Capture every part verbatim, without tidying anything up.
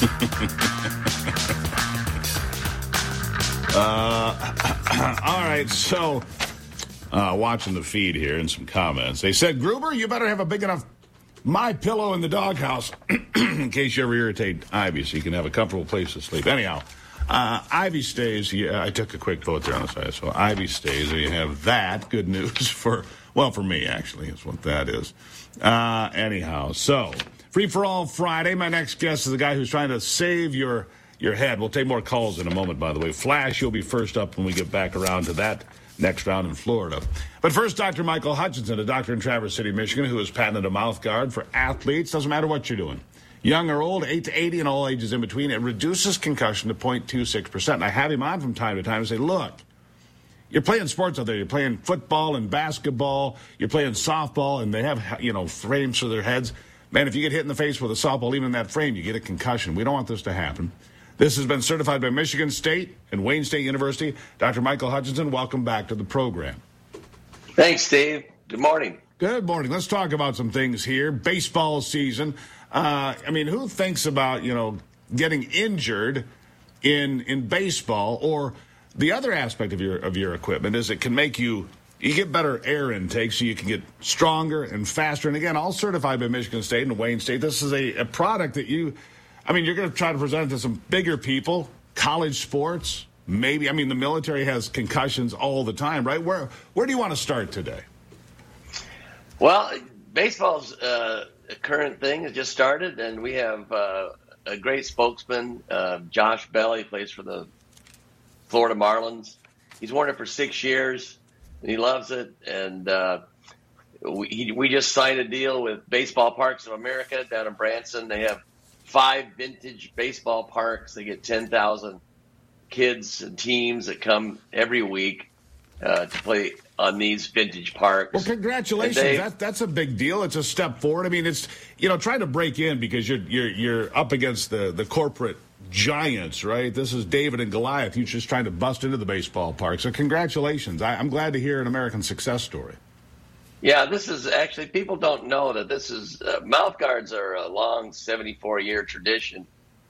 uh, all right, so uh, watching the feed here and some comments. They said, Gruber, you better have a big enough My Pillow in the doghouse in case you ever irritate Ivy so you can have a comfortable place to sleep. Anyhow, uh, Ivy stays. Yeah, I took a quick vote there on the side. So Ivy stays. There you have that. Good news for, well, for me, actually, is what that is. Uh, anyhow, so Free for All Friday. My next guest is the guy who's trying to save your your head. We'll take more calls in a moment, by the way. Flash, you'll be first up when we get back around to that next round in Florida. But first, Doctor Michael Hutchinson, a doctor in Traverse City, Michigan, who has patented a mouth guard for athletes. Doesn't matter what you're doing. Young or old, eight to eighty, and all ages in between. It reduces concussion to zero point two six percent. And I have him on from time to time and say, look, you're playing sports out there. You're playing football and basketball. You're playing softball, and they have, you know, frames for their heads. Man, if you get hit in the face with a softball, even in that frame, you get a concussion. We don't want this to happen. This has been certified by Michigan State and Wayne State University. Doctor Michael Hutchinson, welcome back to the program. Thanks, Steve. Good morning. Good morning. Let's talk about some things here. Baseball season. Uh, I mean, who thinks about, you know, getting injured in in baseball? Or the other aspect of your of your equipment is it can make you you get better air intake so you can get stronger and faster. And again, all certified by Michigan State and Wayne State. This is a, a product that you, I mean, you're going to try to present it to some bigger people, college sports, maybe. I mean, the military has concussions all the time, right? Where where do you want to start today? Well, baseball's uh, a current thing. It just started, and we have uh, a great spokesman, uh, Josh Bell. He plays for the Florida Marlins. He's worn it for six years, and he loves it. And uh, we, he, we just signed a deal with Baseball Parks of America down in Branson. They have five vintage baseball parks. They get ten thousand kids and teams that come every week uh, to play on these vintage parks. Well, congratulations. They, that, that's a big deal. It's a step forward. I mean, it's, you know, trying to break in because you're you're you're up against the, the corporate giants, right? This is David and Goliath. You're just trying to bust into the baseball park. So congratulations. I, I'm glad to hear an American success story. Yeah, this is actually, people don't know that this is, uh, mouth guards are a long seventy-four year tradition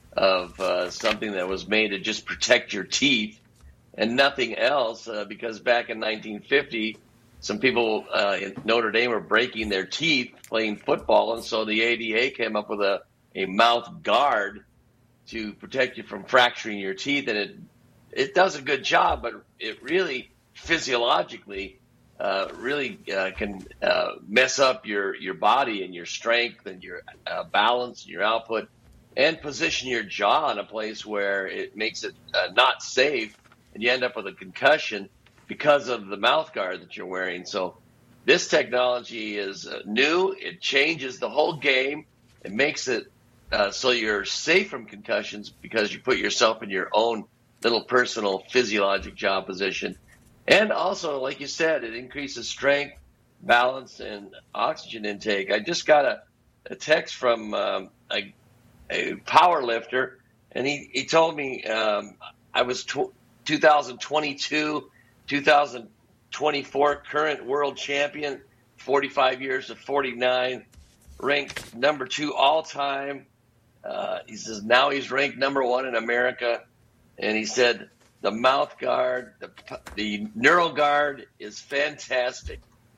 of uh, something that was made to just protect your teeth and nothing else, uh, because back in nineteen fifty, some people uh, in Notre Dame were breaking their teeth playing football, and so the A D A came up with a, a mouth guard to protect you from fracturing your teeth, and it it does a good job, but it really physiologically uh, really uh, can uh, mess up your, your body and your strength and your uh, balance and your output, and position your jaw in a place where it makes it uh, not safe, and you end up with a concussion because of the mouth guard that you're wearing. So this technology is uh, new. It changes the whole game. It makes it uh, so you're safe from concussions because you put yourself in your own little personal physiologic jaw position. And also, like you said, it increases strength, balance, and oxygen intake. I just got a, a text from um, a, a power lifter, and he, he told me um, I was tw- two thousand twenty-two, two thousand twenty-four current world champion, forty-five years to forty-nine, ranked number two all time. Uh, he says now he's ranked number one in America, and he said the mouth guard, the, the neural guard is fantastic.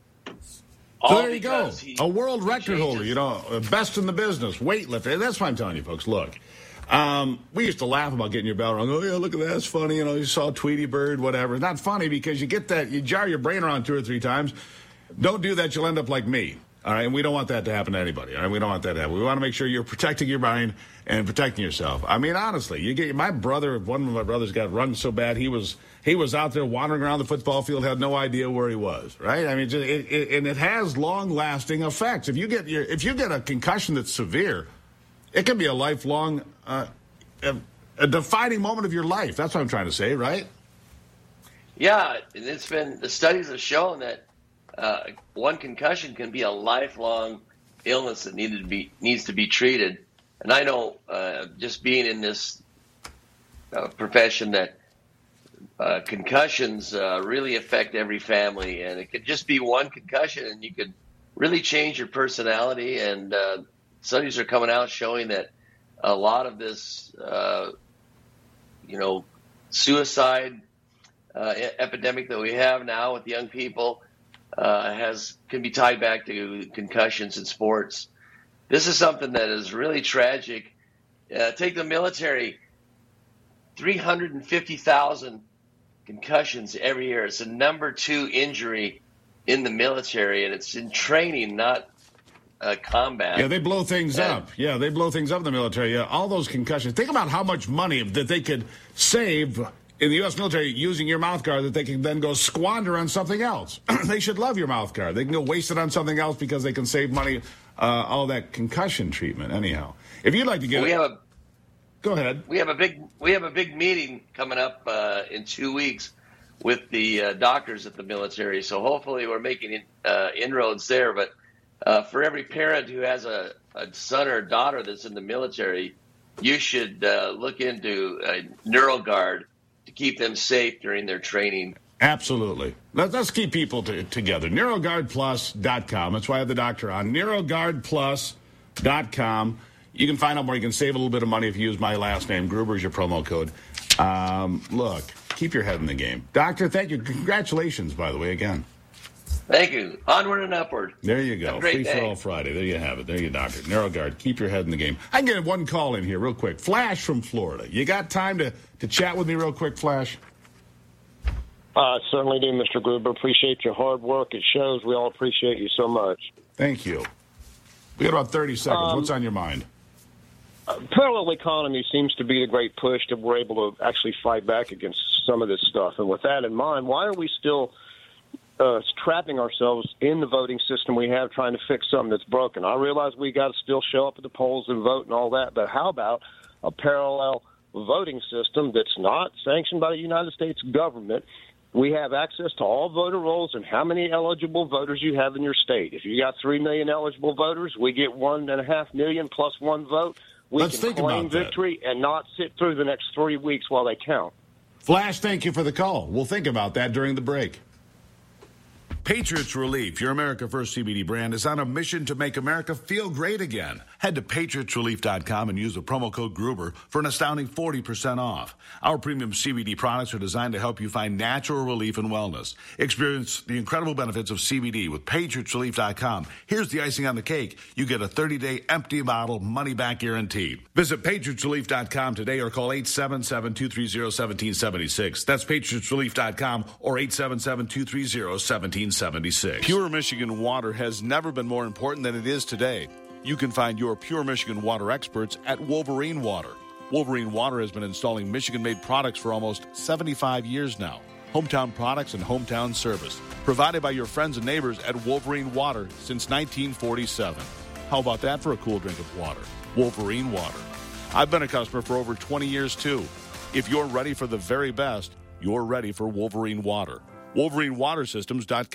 So there you go, he, a world record holder, you know, best in the business, weightlifter. That's what I'm telling you, folks. Look. Um, we used to laugh about getting your bell rung. Oh, yeah, look at that. That's funny. You know, you saw Tweety Bird, whatever. It's not funny because you get that, you jar your brain around two or three times. Don't do that. You'll end up like me. All right. And we don't want that to happen to anybody. All right. We don't want that to happen. We want to make sure you're protecting your mind and protecting yourself. I mean, honestly, you get my brother, one of my brothers got rung so bad. He was, he was out there wandering around the football field, had no idea where he was. Right. I mean, just, it, it, and it has long lasting effects. If you get your, if you get a concussion that's severe, it can be a lifelong, uh, a, a defining moment of your life. That's what I'm trying to say, right? Yeah, it's been, the studies have shown that uh, one concussion can be a lifelong illness that needed to be needs to be treated. And I know, uh, just being in this uh, profession, that uh, concussions uh, really affect every family, and it could just be one concussion, and you could really change your personality. And uh, studies are coming out showing that a lot of this, uh, you know, suicide uh, e- epidemic that we have now with young people uh, has can be tied back to concussions in sports. This is something that is really tragic. Uh, take the military, three hundred fifty thousand concussions every year. It's the number two injury in the military, and it's in training, not uh, combat. Yeah, they blow things and, up. Yeah, they blow things up in the military. Yeah, all those concussions. Think about how much money that they could save in the U S military using your mouth guard that they can then go squander on something else. They should love your mouth guard. They can go waste it on something else because they can save money, uh, all that concussion treatment. Anyhow, if you'd like to get we it, have a go ahead. We have a big we have a big meeting coming up uh, in two weeks with the uh, doctors at the military. So hopefully we're making uh, inroads there. But uh, for every parent who has a, a son or a daughter that's in the military, you should uh, look into a NeuroGuard to keep them safe during their training. Absolutely. Let's, let's keep people to, together. NeuroGuard Plus dot com. That's why I have the doctor on. NeuroGuard Plus dot com. You can find out more. You can save a little bit of money if you use my last name. Gruber is your promo code. Um, look, keep your head in the game. Doctor, thank you. Congratulations, by the way, again. Thank you. Onward and upward. There you go. Have a great Free day. for all Friday. There you have it. There you doctor. NeuroGuard. Keep your head in the game. I can get one call in here real quick. Flash from Florida. You got time to, to chat with me real quick, Flash? I uh, certainly do, Mister Gruber. Appreciate your hard work. It shows. We all appreciate you so much. Thank you. We got about thirty seconds. Um, What's on your mind? Uh, parallel economy seems to be the great push that we're able to actually fight back against some of this stuff. And with that in mind, why are we still uh, trapping ourselves in the voting system we have, trying to fix something that's broken? I realize we got to still show up at the polls and vote and all that, but how about a parallel voting system that's not sanctioned by the United States government? We have access to all voter rolls and how many eligible voters you have in your state. If you got three million eligible voters, we get one and a half million plus one vote. We Let's can think claim about that. victory and not sit through the next three weeks while they count. Flash, thank you for the call. We'll think about that during the break. Patriots Relief, your America First C B D brand, is on a mission to make America feel great again. Head to patriots relief dot com and use the promo code Gruber for an astounding forty percent off. Our premium C B D products are designed to help you find natural relief and wellness. Experience the incredible benefits of C B D with patriots relief dot com. Here's the icing on the cake. You get a thirty-day empty bottle money-back guarantee. Visit patriots relief dot com today or call eight seven seven, two three zero, one seven seven six. That's patriots relief dot com or eight seven seven, two three zero, one seven seven six. Pure Michigan water has never been more important than it is today. You can find your Pure Michigan water experts at Wolverine Water. Wolverine Water has been installing Michigan-made products for almost seventy-five years now. Hometown products and hometown service provided by your friends and neighbors at Wolverine Water since nineteen forty-seven. How about that for a cool drink of water? Wolverine Water. I've been a customer for over twenty years, too. If you're ready for the very best, you're ready for Wolverine Water. Wolverine Water Systems dot com.